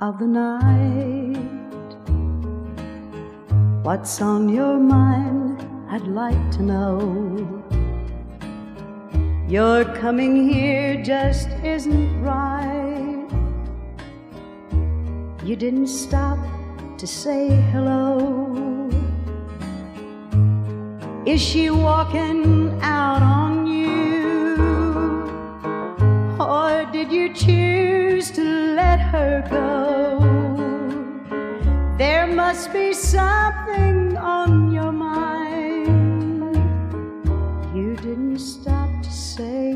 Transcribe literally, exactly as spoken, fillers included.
of the night. What's on your mind, I'd like to know. Your coming here just isn't right. You didn't stop to say hello. Is she walking out on you? Or did you choose to let her go? There must be something on your mind. You didn't stop to say